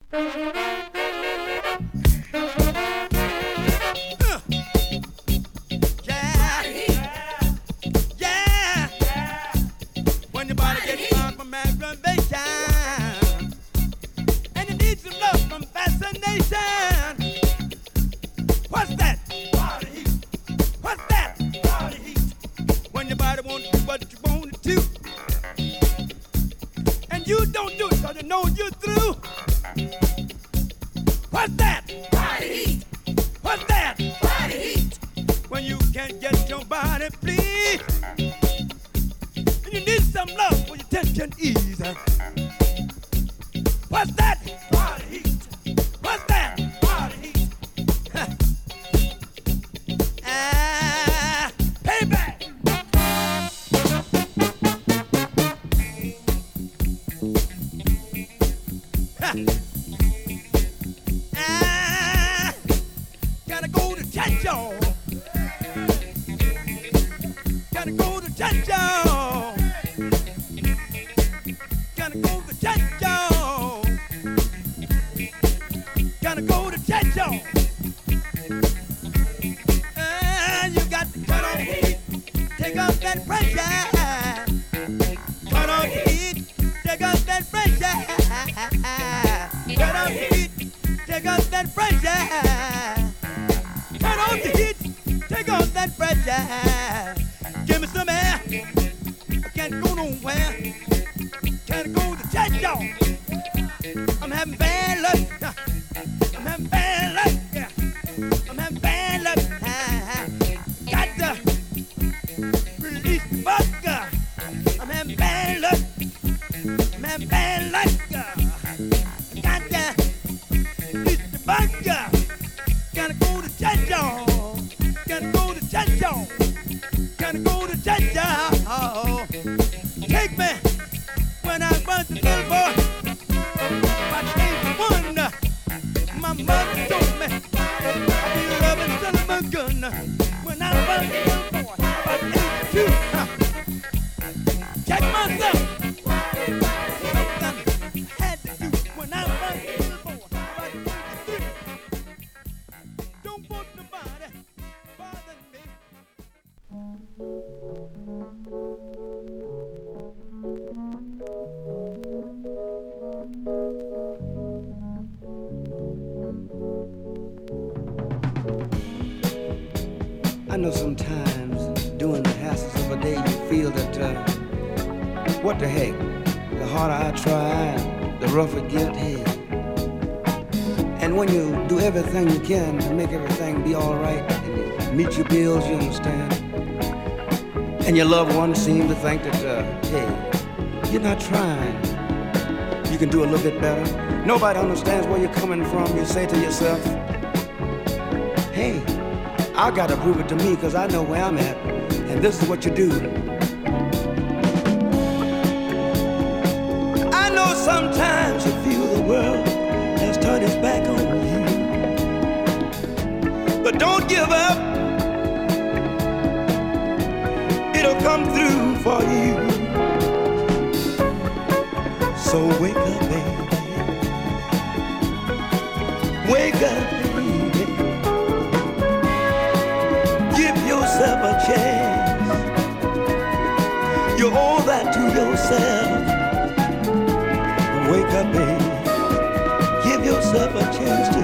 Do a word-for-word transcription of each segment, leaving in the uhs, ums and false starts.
I know sometimes doing the hassles of a day you feel that, uh, what the heck, the harder I try, the rougher it get, hey. And when you do everything you can to make everything be all right, and you meet your bills, you understand, and your loved ones seem to think that, uh, hey, you're not trying, you can do a little bit better. Nobody understands where you're coming from. You say to yourself, hey, I gotta prove it to me because I know where I'm at, and this is what you do. I know sometimes you feel the world has turned its back on you, but don't give up. It'll come through for you. So wake up, baby. Wake up. A chance. You owe that to yourself. Wake up, baby. Give yourself a chance to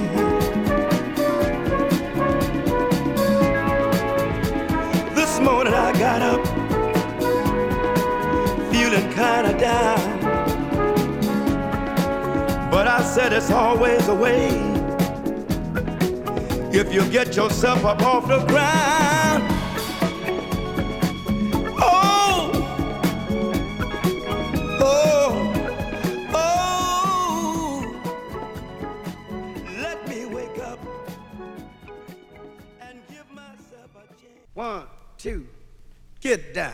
live. This morning I got up feeling kinda down, but I said it's always a way if you get yourself up off the ground. Oh, oh, oh, let me wake up and give myself a chance. One, two, get down.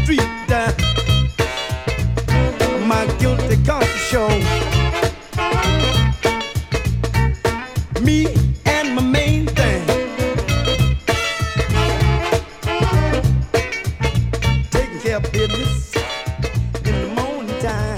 street. Uh, my guilty conscience show. Me and my main thing. Taking care of business in the morning time.